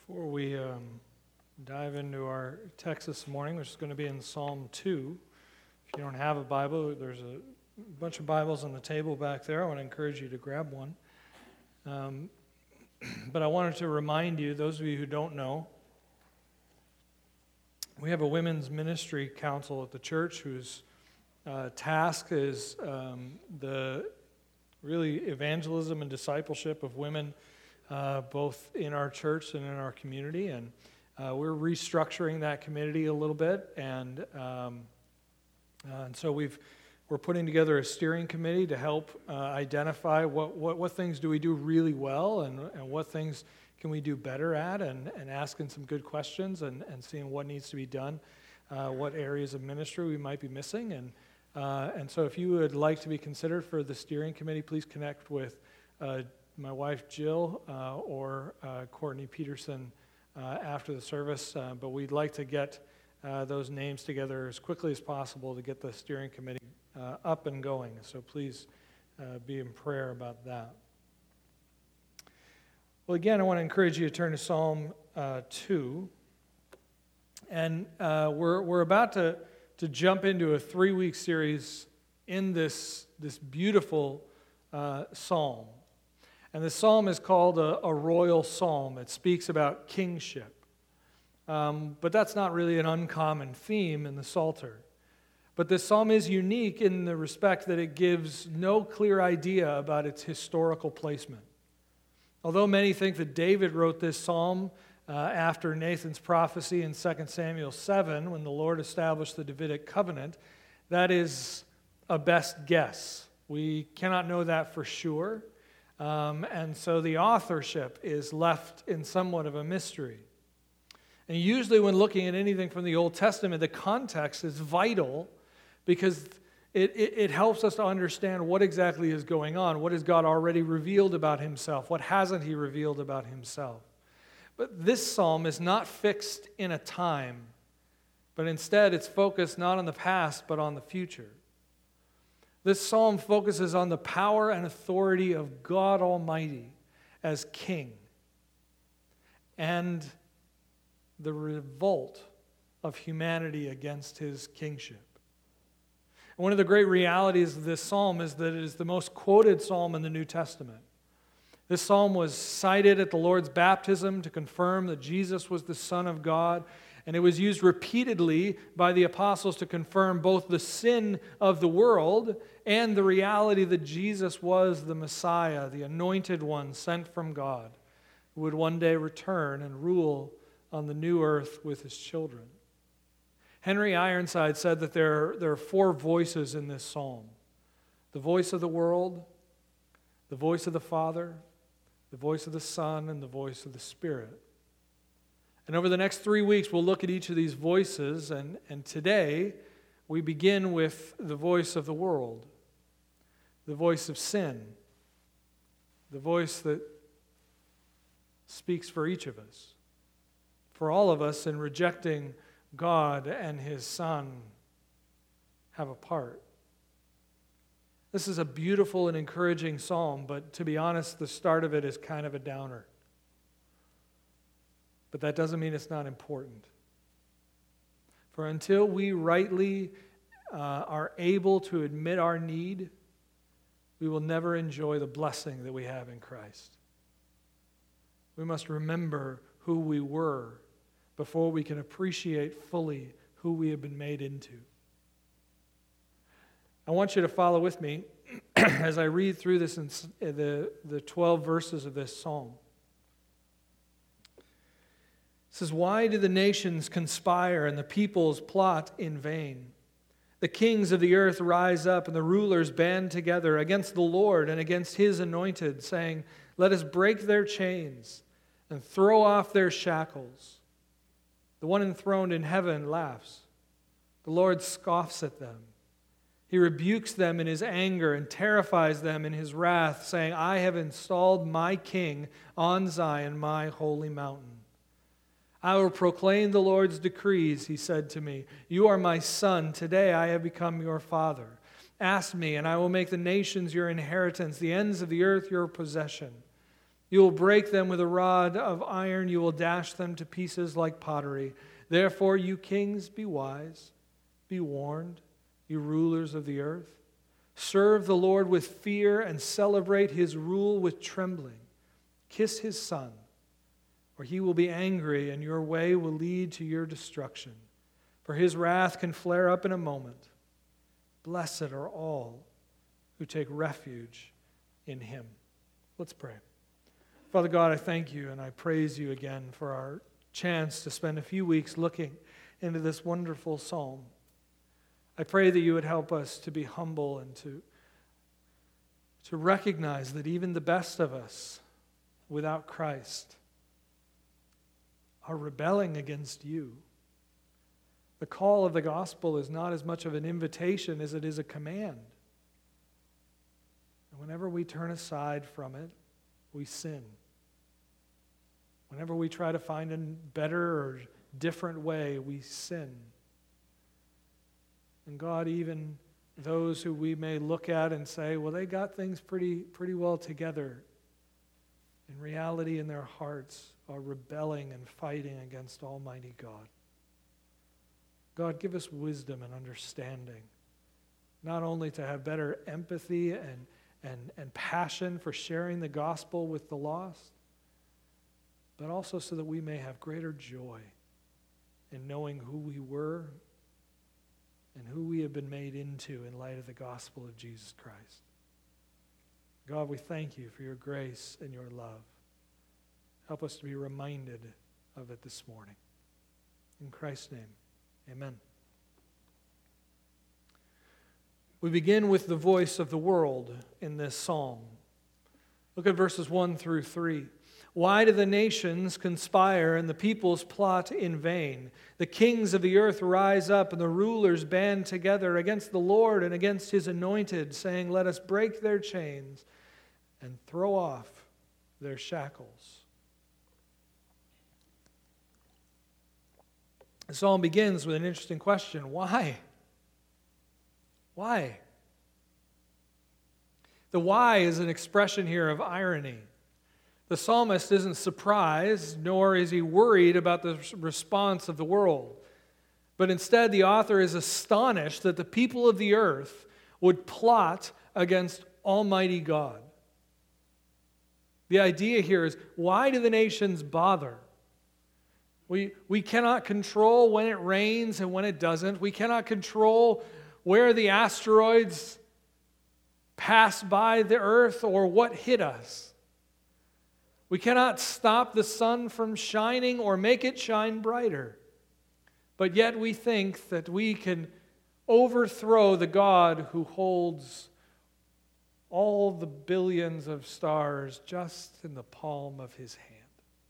Before we dive into our text this morning, which is going to be in Psalm 2, if you don't have a Bible, there's a bunch of Bibles on the table back there. I want to encourage you to grab one. But I wanted to remind you, those of you who don't know, we have a women's ministry council at the church whose task is the really evangelism and discipleship of women both in our church and in our community, and we're restructuring that committee a little bit, and so we're putting together a steering committee to help identify what things do we do really well, and what things can we do better at, and asking some good questions, and seeing what needs to be done, what areas of ministry we might be missing, and so if you would like to be considered for the steering committee, please connect with my wife Jill or Courtney Peterson after the service, but we'd like to get those names together as quickly as possible to get the steering committee up and going, so please be in prayer about that. Well, again, I want to encourage you to turn to Psalm 2, and we're about to jump into a 3-week series in this beautiful psalm. And the psalm is called a royal psalm. It speaks about kingship. But that's not really an uncommon theme in the Psalter. But this psalm is unique in the respect that it gives no clear idea about its historical placement. Although many think that David wrote this psalm after Nathan's prophecy in 2 Samuel 7, when the Lord established the Davidic covenant, that is a best guess. We cannot know that for sure. And so the authorship is left in somewhat of a mystery. And usually when looking at anything from the Old Testament, the context is vital because it helps us to understand what exactly is going on. What has God already revealed about himself? What hasn't he revealed about himself? But this psalm is not fixed in a time, but instead it's focused not on the past, but on the future. This psalm focuses on the power and authority of God Almighty as king and the revolt of humanity against his kingship. And one of the great realities of this psalm is that it is the most quoted psalm in the New Testament. This psalm was cited at the Lord's baptism to confirm that Jesus was the Son of God, and it was used repeatedly by the apostles to confirm both the sin of the world and the reality that Jesus was the Messiah, the anointed one sent from God, who would one day return and rule on the new earth with his children. Henry Ironside said that there are 4 voices in this psalm: the voice of the world, the voice of the Father, the voice of the Son, and the voice of the Spirit. And over the next 3 weeks, we'll look at each of these voices, and today we begin with the voice of the world, the voice of sin, the voice that speaks for each of us. For all of us, in rejecting God and his Son, have a part. This is a beautiful and encouraging psalm, but to be honest, the start of it is kind of a downer. But that doesn't mean it's not important. For until we rightly are able to admit our need, we will never enjoy the blessing that we have in Christ. We must remember who we were before we can appreciate fully who we have been made into. I want you to follow with me as I read through this in the 12 verses of this psalm. It says, "Why do the nations conspire and the peoples plot in vain? The kings of the earth rise up and the rulers band together against the Lord and against his anointed, saying, 'Let us break their chains and throw off their shackles.' The one enthroned in heaven laughs. The Lord scoffs at them. He rebukes them in his anger and terrifies them in his wrath, saying, 'I have installed my king on Zion, my holy mountain. I will proclaim the Lord's decrees,' he said to me. 'You are my son. Today I have become your father. Ask me, and I will make the nations your inheritance, the ends of the earth your possession. You will break them with a rod of iron. You will dash them to pieces like pottery. Therefore, you kings, be wise. Be warned, you rulers of the earth. Serve the Lord with fear and celebrate his rule with trembling. Kiss his Son, or he will be angry, and your way will lead to your destruction. For his wrath can flare up in a moment. Blessed are all who take refuge in him. Let's pray. Father God, I thank you and I praise you again for our chance to spend a few weeks looking into this wonderful psalm. I pray that you would help us to be humble and to recognize that even the best of us without Christ are rebelling against you. The call of the gospel is not as much of an invitation as it is a command. And whenever we turn aside from it, we sin. Whenever we try to find a better or different way, we sin. And God, even those who we may look at and say, well, they got things pretty well together, in reality, in their hearts, are rebelling and fighting against Almighty God. God, give us wisdom and understanding, not only to have better empathy and passion for sharing the gospel with the lost, but also so that we may have greater joy in knowing who we were and who we have been made into in light of the gospel of Jesus Christ. God, we thank you for your grace and your love. Help us to be reminded of it this morning. In Christ's name, amen. We begin with the voice of the world in this psalm. Look at verses 1 through 3. Why do the nations conspire and the peoples plot in vain? The kings of the earth rise up and the rulers band together against the Lord and against his anointed, saying, let us break their chains and throw off their shackles. The psalm begins with an interesting question. Why? Why? The why is an expression here of irony. The psalmist isn't surprised, nor is he worried about the response of the world. But instead, the author is astonished that the people of the earth would plot against Almighty God. The idea here is, why do the nations bother? We cannot control when it rains and when it doesn't. We cannot control where the asteroids pass by the earth or what hit us. We cannot stop the sun from shining or make it shine brighter. But yet we think that we can overthrow the God who holds all the billions of stars just in the palm of his hand.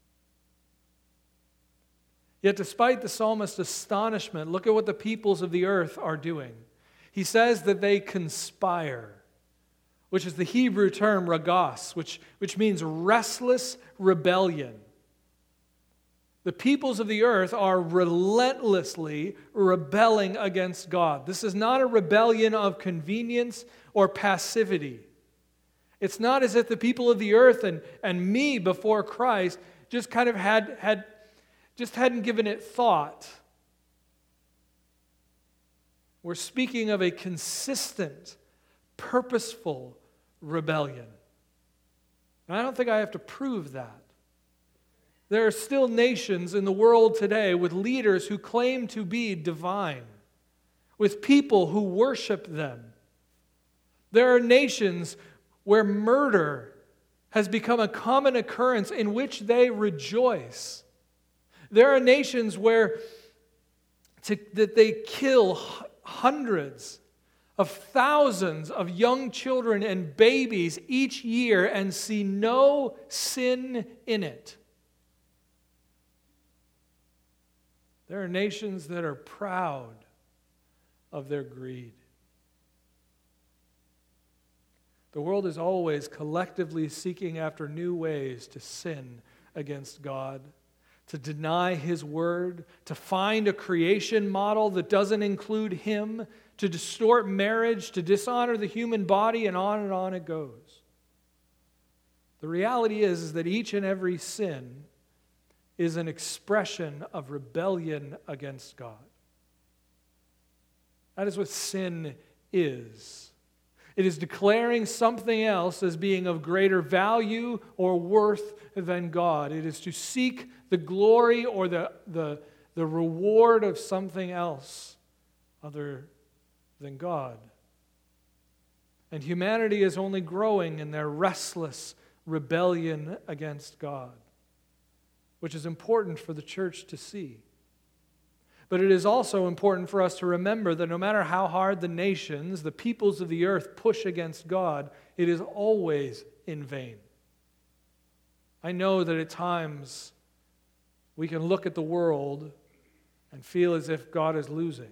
Yet despite the psalmist's astonishment, look at what the peoples of the earth are doing. He says that they conspire, which is the Hebrew term ragos, which means restless rebellion. The peoples of the earth are relentlessly rebelling against God. This is not a rebellion of convenience or passivity. It's not as if the people of the earth and me before Christ just kind of hadn't given it thought. We're speaking of a consistent, purposeful rebellion. And I don't think I have to prove that. There are still nations in the world today with leaders who claim to be divine, with people who worship them. There are nations where murder has become a common occurrence in which they rejoice. There are nations where that they kill hundreds of thousands of young children and babies each year and see no sin in it. There are nations that are proud of their greed. The world is always collectively seeking after new ways to sin against God, to deny His word, to find a creation model that doesn't include Him, to distort marriage, to dishonor the human body, and on it goes. The reality is that each and every sin is an expression of rebellion against God. That is what sin is. It is declaring something else as being of greater value or worth than God. It is to seek the glory or the reward of something else other than God. And humanity is only growing in their restless rebellion against God, which is important for the church to see. But it is also important for us to remember that no matter how hard the nations, the peoples of the earth push against God, it is always in vain. I know that at times we can look at the world and feel as if God is losing.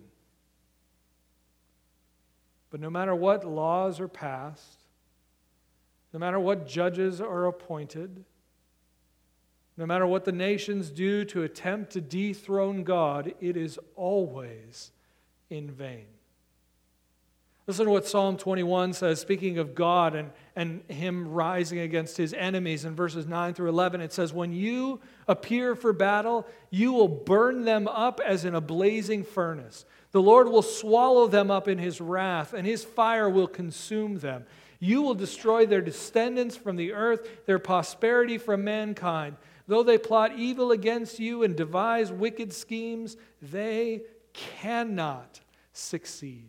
But no matter what laws are passed, no matter what judges are appointed, no matter what the nations do to attempt to dethrone God, it is always in vain. Listen to what Psalm 21 says, speaking of God and Him rising against His enemies. In verses 9 through 11, it says, "When you appear for battle, you will burn them up as in a blazing furnace. The Lord will swallow them up in His wrath, and His fire will consume them. You will destroy their descendants from the earth, their posterity from mankind. Though they plot evil against you and devise wicked schemes, they cannot succeed."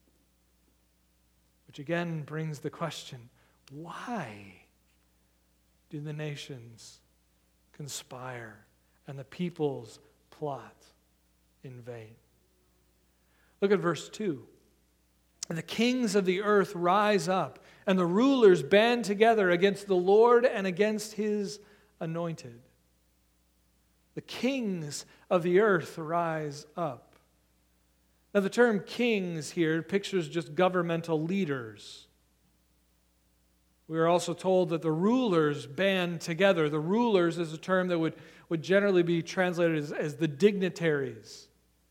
Which again brings the question, why do the nations conspire and the peoples plot in vain? Look at verse 2. "And the kings of the earth rise up, and the rulers band together against the Lord and against His anointed." The kings of the earth rise up. Now, the term kings here pictures just governmental leaders. We are also told that the rulers band together. The rulers is a term that would generally be translated as the dignitaries.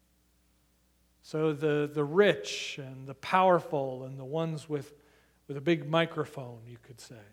So the rich and the powerful and the ones with a big microphone, you could say.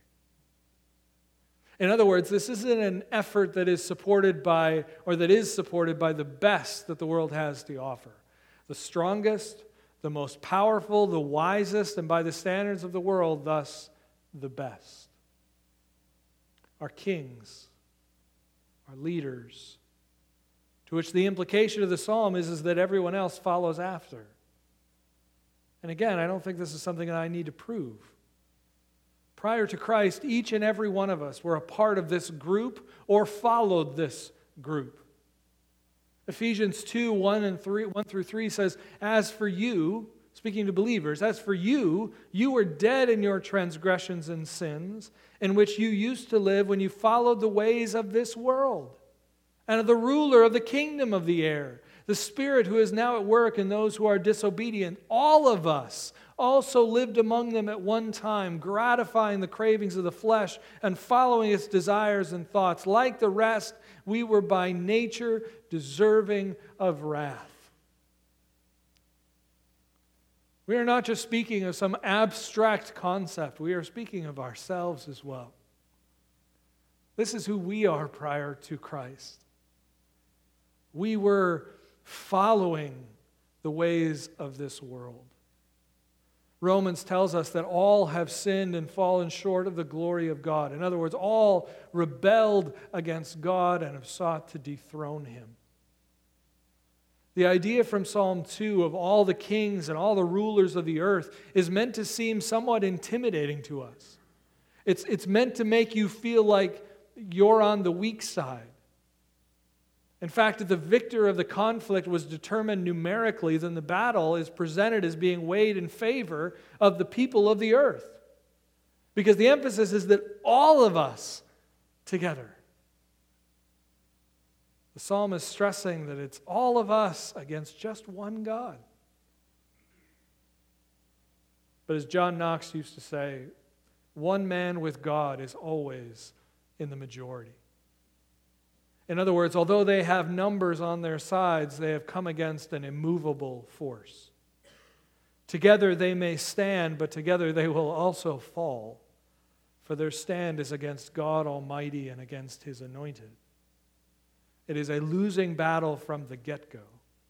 In other words, this isn't an effort that is supported by the best that the world has to offer. The strongest, the most powerful, the wisest, and by the standards of the world, thus the best. Our kings, our leaders, to which the implication of the psalm is that everyone else follows after. And again, I don't think this is something that I need to prove. Prior to Christ, each and every one of us were a part of this group or followed this group. Ephesians 2, 1 through 3 says, "As for you," speaking to believers, "as for you, you were dead in your transgressions and sins, in which you used to live when you followed the ways of this world, and of the ruler of the kingdom of the air, the spirit who is now at work in those who are disobedient. All of us also lived among them at one time, gratifying the cravings of the flesh and following its desires and thoughts. Like the rest, we were by nature deserving of wrath." We are not just speaking of some abstract concept. We are speaking of ourselves as well. This is who we are prior to Christ. We were following the ways of this world. Romans tells us that all have sinned and fallen short of the glory of God. In other words, all rebelled against God and have sought to dethrone Him. The idea from Psalm 2 of all the kings and all the rulers of the earth is meant to seem somewhat intimidating to us. It's meant to make you feel like you're on the weak side. In fact, if the victor of the conflict was determined numerically, then the battle is presented as being weighed in favor of the people of the earth. Because the emphasis is that all of us together. The psalm is stressing that it's all of us against just one God. But as John Knox used to say, one man with God is always in the majority. In other words, although they have numbers on their sides, they have come against an immovable force. Together they may stand, but together they will also fall. for their stand is against God Almighty and against His anointed. It is a losing battle from the get-go.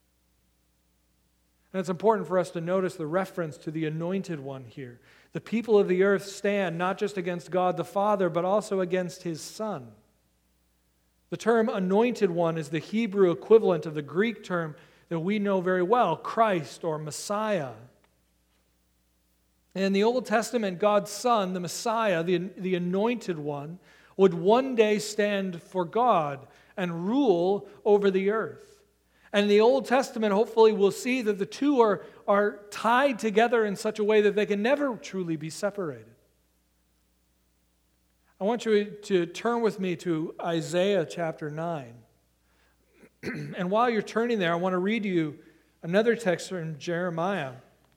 And it's important for us to notice the reference to the anointed one here. The people of the earth stand not just against God the Father, but also against His Son. The term anointed one is the Hebrew equivalent of the Greek term that we know very well, Christ or Messiah. And in the Old Testament, God's Son, the Messiah, the anointed one, would one day stand for God and rule over the earth. And in the Old Testament, hopefully, we'll see that the two are tied together in such a way that they can never truly be separated. I want you to turn with me to Isaiah chapter 9. And while you're turning there, I want to read you another text from Jeremiah.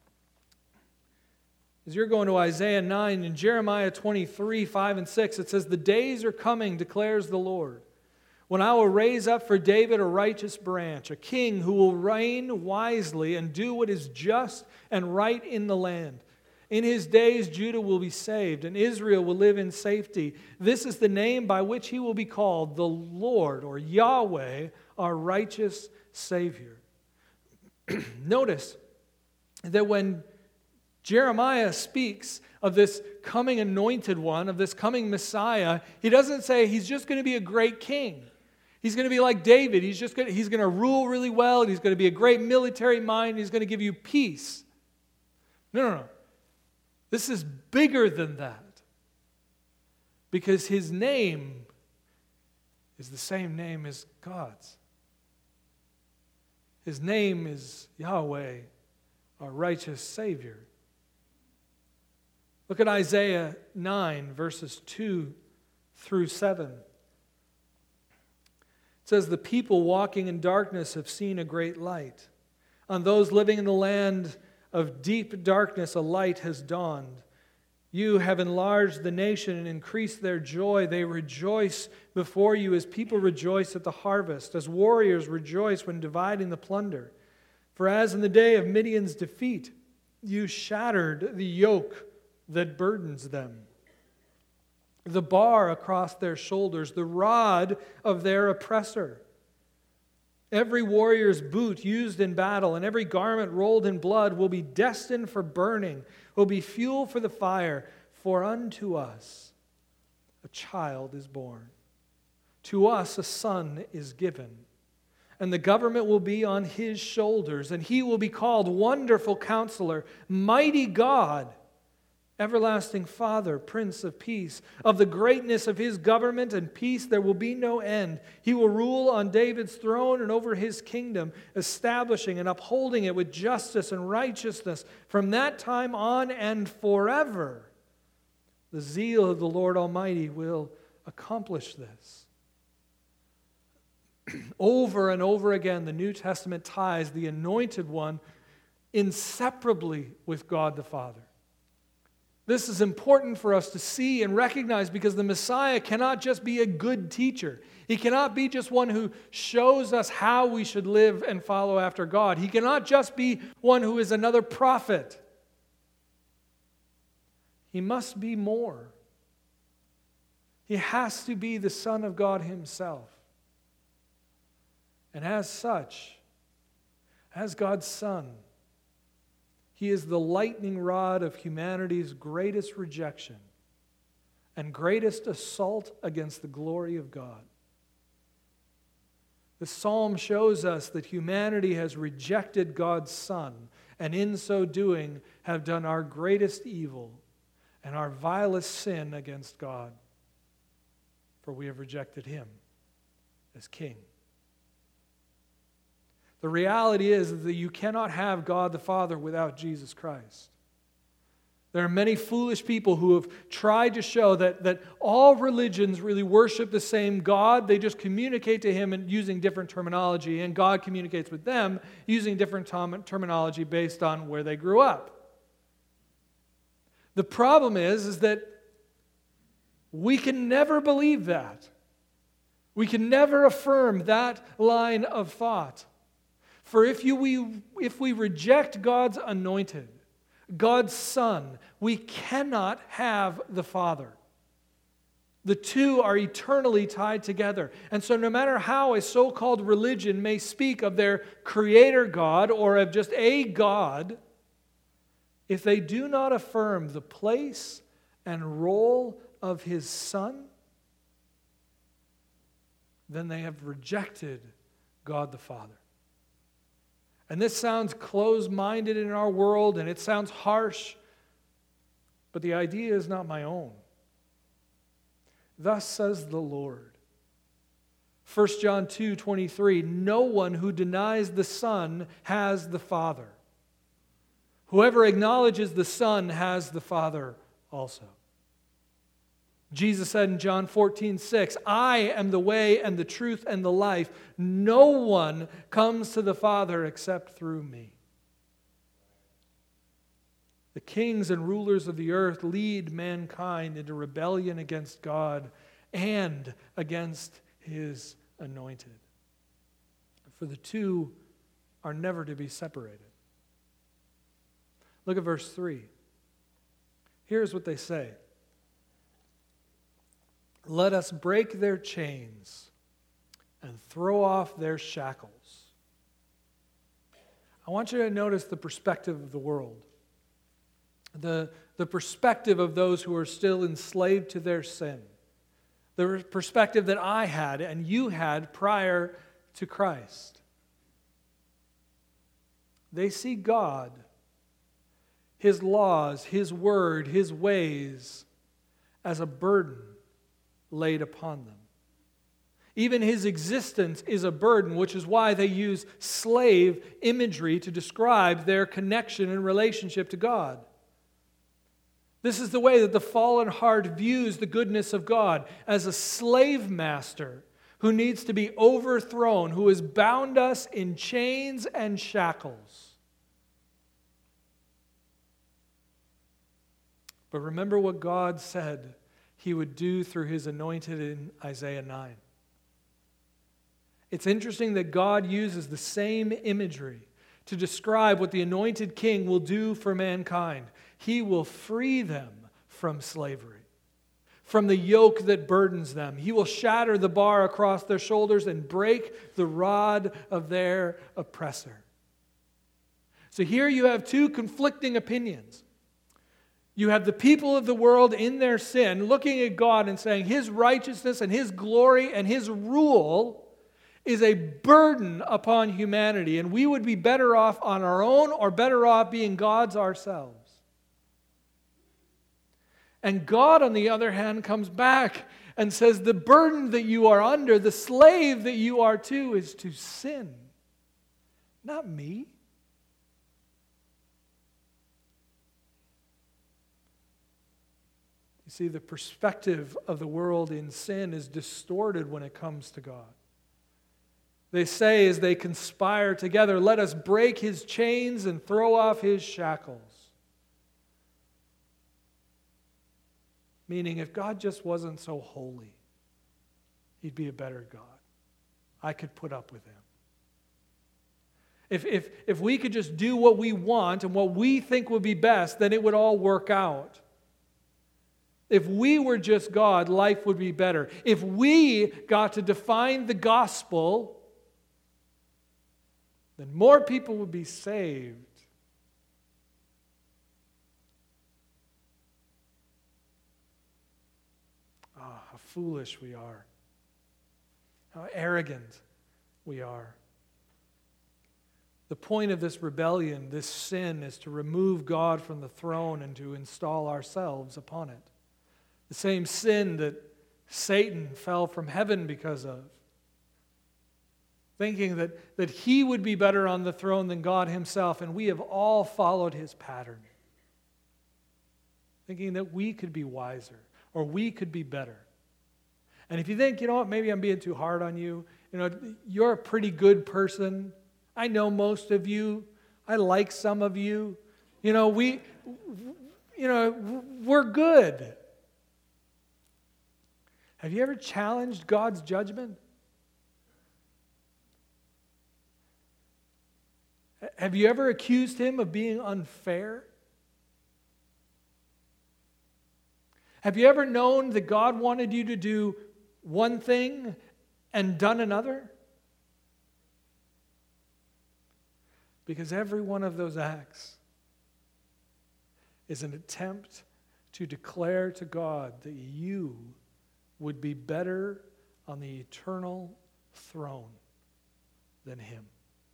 As you're going to Isaiah 9, in Jeremiah 23, 5 and 6, it says, "The days are coming, declares the Lord, when I will raise up for David a righteous branch, a king who will reign wisely and do what is just and right in the land. In his days Judah will be saved, and Israel will live in safety. This is the name by which he will be called, the Lord," or Yahweh, "our righteous Savior." Notice that when Jeremiah speaks of this coming anointed one, of this coming Messiah, he doesn't say he's just going to be a great king. He's going to be like David. He's going to rule really well. He's going to be a great military mind. He's going to give you peace. No. This is bigger than that. Because his name is the same name as God's. His name is Yahweh, our righteous Savior. Look at Isaiah 9, verses 2 through 7. It says, "The people walking in darkness have seen a great light. On those living in the land of deep darkness, a light has dawned. You have enlarged the nation and increased their joy. They rejoice before you as people rejoice at the harvest, as warriors rejoice when dividing the plunder. For as in the day of Midian's defeat, you shattered the yoke that burdens them, the bar across their shoulders, the rod of their oppressor. Every warrior's boot used in battle and every garment rolled in blood will be destined for burning, will be fuel for the fire. For unto us a child is born. To us a son is given. And the government will be on his shoulders, and he will be called Wonderful Counselor, Mighty God, Everlasting Father, Prince of Peace. Of the greatness of his government and peace there will be no end. He will rule on David's throne and over his kingdom, establishing and upholding it with justice and righteousness from that time on and forever. The zeal of the Lord Almighty will accomplish this." Over and over again, the New Testament ties the anointed one inseparably with God the Father. This is important for us to see and recognize because the Messiah cannot just be a good teacher. He cannot be just one who shows us how we should live and follow after God. He cannot just be one who is another prophet. He must be more. He has to be the Son of God himself. And as such, as God's Son, he is the lightning rod of humanity's greatest rejection and greatest assault against the glory of God. The psalm shows us that humanity has rejected God's Son, and in so doing have done our greatest evil and our vilest sin against God, for we have rejected him as King. The reality is that you cannot have God the Father without Jesus Christ. There are many foolish people who have tried to show that all religions really worship the same God. They just communicate to him using different terminology, and God communicates with them using different terminology based on where they grew up. The problem is that we can never believe that. We can never affirm that line of thought. For if we reject God's anointed, God's Son, we cannot have the Father. The two are eternally tied together. And so no matter how a so-called religion may speak of their creator God or of just a God, if they do not affirm the place and role of his Son, then they have rejected God the Father. And this sounds closed-minded in our world, and it sounds harsh, but the idea is not my own. Thus says the Lord. 1 John 2:23, no one who denies the Son has the Father. Whoever acknowledges the Son has the Father also. Jesus said in John 14:6, I am the way and the truth and the life. No one comes to the Father except through me. The kings and rulers of the earth lead mankind into rebellion against God and against his anointed. For the two are never to be separated. Look at verse 3. Here's what they say. Let us break their chains and throw off their shackles. I want you to notice the perspective of the world. The perspective of those who are still enslaved to their sin. The perspective that I had and you had prior to Christ. They see God, his laws, his word, his ways as a burden laid upon them. Even his existence is a burden, which is why they use slave imagery to describe their connection and relationship to God. This is the way that the fallen heart views the goodness of God, as a slave master who needs to be overthrown, who has bound us in chains and shackles. But remember what God said he would do through his anointed in Isaiah 9. It's interesting that God uses the same imagery to describe what the anointed king will do for mankind. He will free them from slavery, from the yoke that burdens them. He will shatter the bar across their shoulders and break the rod of their oppressor. So here you have two conflicting opinions. You have the people of the world in their sin looking at God and saying his righteousness and his glory and his rule is a burden upon humanity, and we would be better off on our own or better off being gods ourselves. And God, on the other hand, comes back and says the burden that you are under, the slave that you are to, is to sin, not me. You see, the perspective of the world in sin is distorted when it comes to God. They say as they conspire together, let us break his chains and throw off his shackles. Meaning, if God just wasn't so holy, he'd be a better God. I could put up with him. If we could just do what we want and what we think would be best, then it would all work out. If we were just God, life would be better. If we got to define the gospel, then more people would be saved. Ah, how foolish we are. How arrogant we are. The point of this rebellion, this sin, is to remove God from the throne and to install ourselves upon it. The same sin that Satan fell from heaven because of. Thinking that he would be better on the throne than God himself, and we have all followed his pattern. Thinking that we could be wiser, or we could be better. And if you think, you know what, maybe I'm being too hard on you, you're a pretty good person. I know most of you. I like some of you. We're good. Have you ever challenged God's judgment? Have you ever accused him of being unfair? Have you ever known that God wanted you to do one thing and done another? Because every one of those acts is an attempt to declare to God that you would be better on the eternal throne than Him.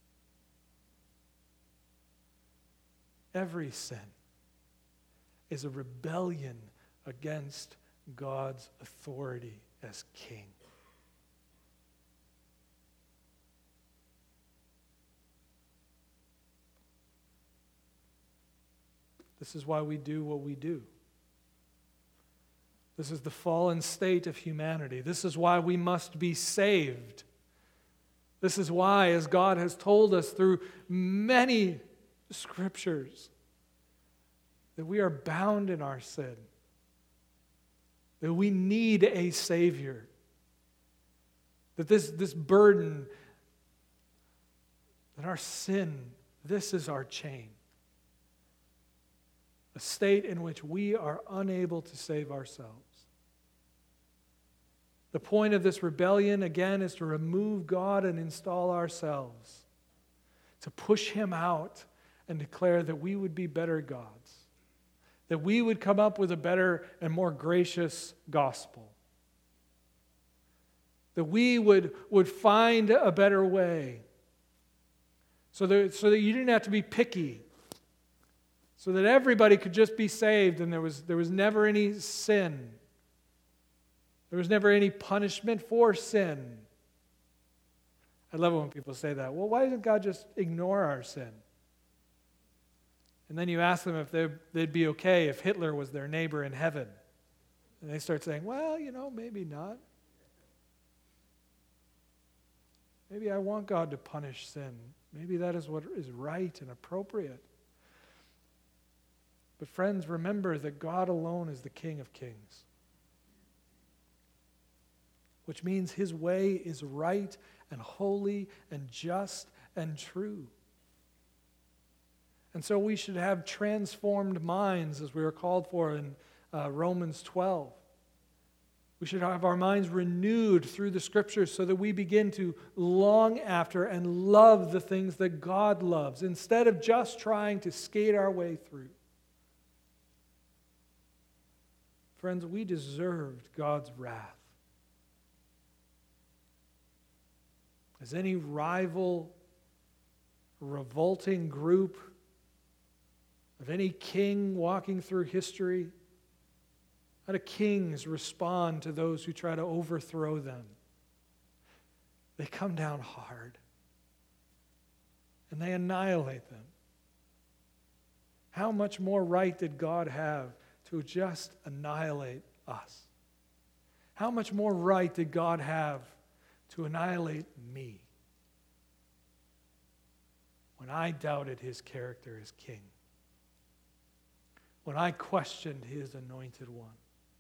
Every sin is a rebellion against God's authority as King. This is why we do what we do. This is the fallen state of humanity. This is why we must be saved. This is why, as God has told us through many scriptures, that we are bound in our sin, that we need a Savior, that this burden, that our sin, this is our chain. A state in which we are unable to save ourselves. The point of this rebellion, again, is to remove God and install ourselves, to push Him out and declare that we would be better gods, that we would come up with a better and more gracious gospel, that we would find a better way, so that you didn't have to be picky, so that everybody could just be saved and there was never any sin. There was never any punishment for sin. I love it when people say that. Well, why doesn't God just ignore our sin? And then you ask them if they'd be okay if Hitler was their neighbor in heaven. And they start saying, well, maybe not. Maybe I want God to punish sin. Maybe that is what is right and appropriate. But friends, remember that God alone is the King of Kings, which means His way is right and holy and just and true. And so we should have transformed minds, as we are called for in Romans 12. We should have our minds renewed through the Scriptures so that we begin to long after and love the things that God loves, instead of just trying to skate our way through. Friends, we deserved God's wrath. As any rival, revolting group of any king walking through history, how do kings respond to those who try to overthrow them? They come down hard and they annihilate them. How much more right did God have to just annihilate us? How much more right did God have to annihilate me when I doubted His character as King, when I questioned His anointed one?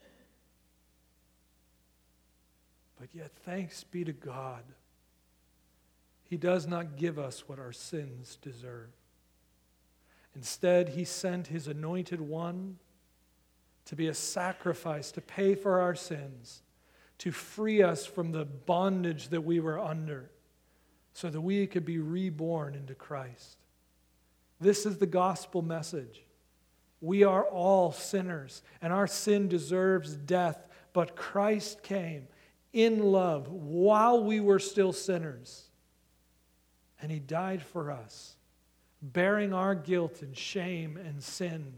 But yet, thanks be to God, He does not give us what our sins deserve. Instead, He sent His anointed one to be a sacrifice to pay for our sins, to free us from the bondage that we were under, so that we could be reborn into Christ. This is the gospel message. We are all sinners, and our sin deserves death, but Christ came in love while we were still sinners, and He died for us, bearing our guilt and shame and sin,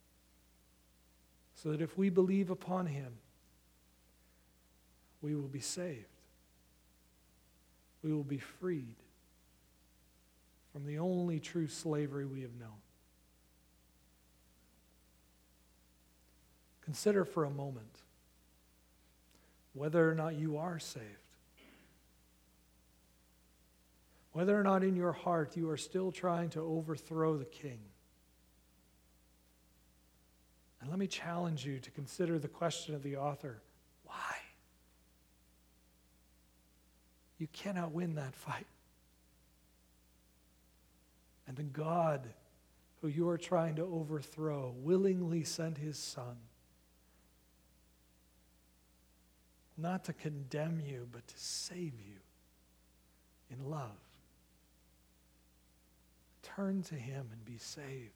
so that if we believe upon Him, we will be saved. We will be freed from the only true slavery we have known. Consider for a moment whether or not you are saved. Whether or not in your heart you are still trying to overthrow the King. And let me challenge you to consider the question of the author. Why? You cannot win that fight. And the God who you are trying to overthrow willingly sent His Son not to condemn you, but to save you in love. Turn to him and be saved.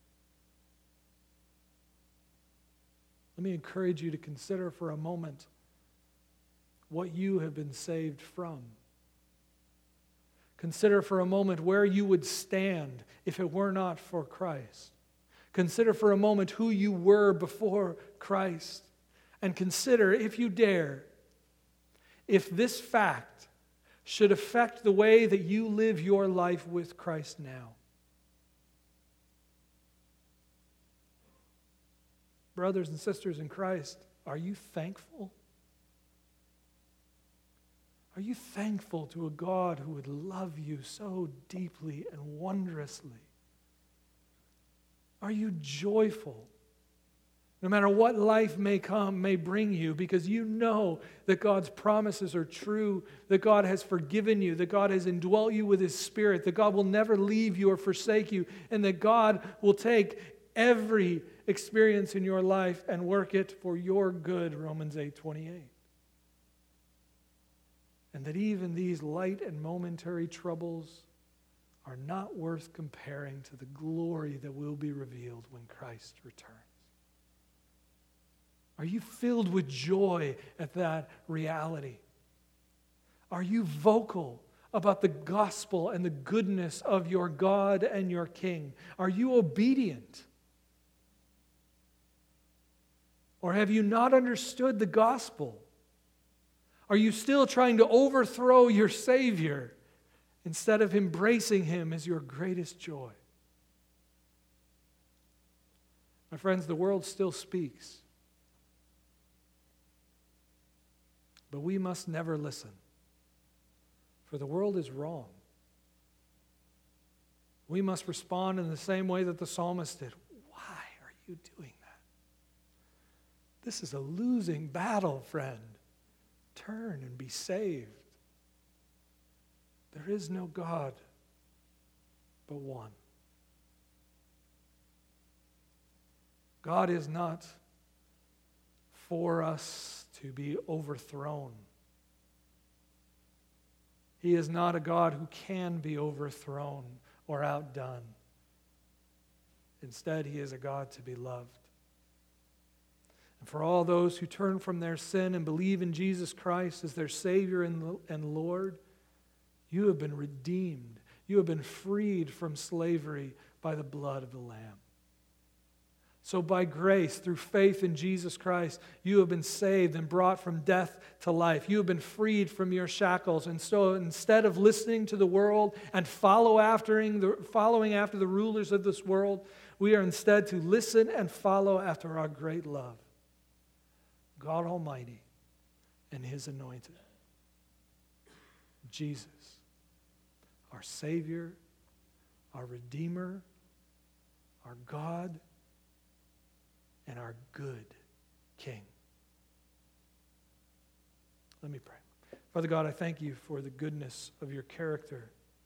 Let me encourage you to consider for a moment what you have been saved from. Consider for a moment where you would stand if it were not for Christ. Consider for a moment who you were before Christ. And consider, if you dare, if this fact should affect the way that you live your life with Christ now. Brothers and sisters in Christ, are you thankful? Are you thankful to a God who would love you so deeply and wondrously? Are you joyful? No matter what life may bring you, because you know that God's promises are true, that God has forgiven you, that God has indwelt you with His Spirit, that God will never leave you or forsake you, and that God will take every experience in your life and work it for your good, Romans 8:28. And that even these light and momentary troubles are not worth comparing to the glory that will be revealed when Christ returns. Are you filled with joy at that reality? Are you vocal about the gospel and the goodness of your God and your King? Are you obedient? Or have you not understood the gospel? Are you still trying to overthrow your Savior instead of embracing Him as your greatest joy? My friends, the world still speaks. But we must never listen, for the world is wrong. We must respond in the same way that the psalmist did. Why are you doing that? This is a losing battle, friend. Turn and be saved. There is no God but one. God is not for us to be overthrown. He is not a God who can be overthrown or outdone. Instead, He is a God to be loved. And for all those who turn from their sin and believe in Jesus Christ as their Savior and Lord, you have been redeemed. You have been freed from slavery by the blood of the Lamb. So by grace, through faith in Jesus Christ, you have been saved and brought from death to life. You have been freed from your shackles. And so instead of listening to the world and following after the rulers of this world, we are instead to listen and follow after our great love, God Almighty and His anointed, Jesus, our Savior, our Redeemer, our God, and our good King. Let me pray. Father God, I thank you for the goodness of your character.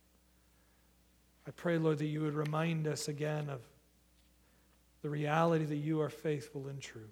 I pray, Lord, that you would remind us again of the reality that you are faithful and true.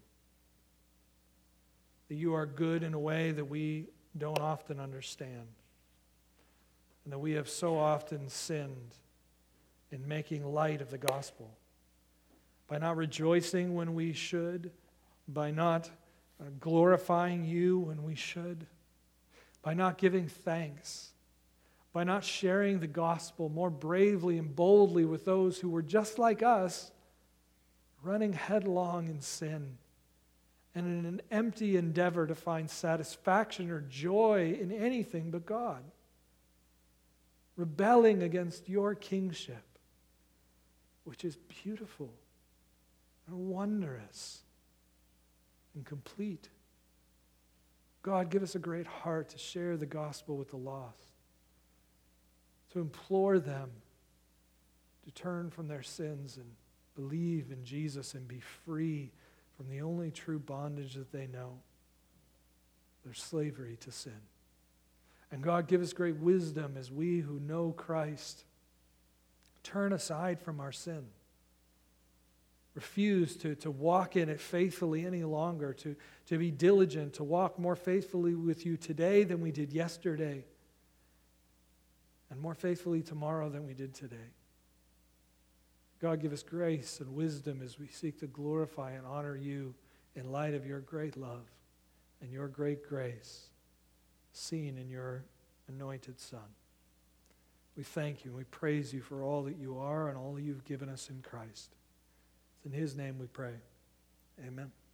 That you are good in a way that we don't often understand. And that we have so often sinned in making light of the gospel. By not rejoicing when we should, by not glorifying you when we should, by not giving thanks, by not sharing the gospel more bravely and boldly with those who were just like us, running headlong in sin, and in an empty endeavor to find satisfaction or joy in anything but God, rebelling against your kingship, which is beautiful and wondrous and complete. God, give us a great heart to share the gospel with the lost, to implore them to turn from their sins and believe in Jesus and be free from the only true bondage that they know, their slavery to sin. And God, give us great wisdom as we who know Christ turn aside from our sin refuse to walk in it faithfully any longer, to be diligent, to walk more faithfully with you today than we did yesterday, and more faithfully tomorrow than we did today. God, give us grace and wisdom as we seek to glorify and honor you in light of your great love and your great grace seen in your anointed Son. We thank you and we praise you for all that you are and all that you've given us in Christ. It's in his name we pray. Amen.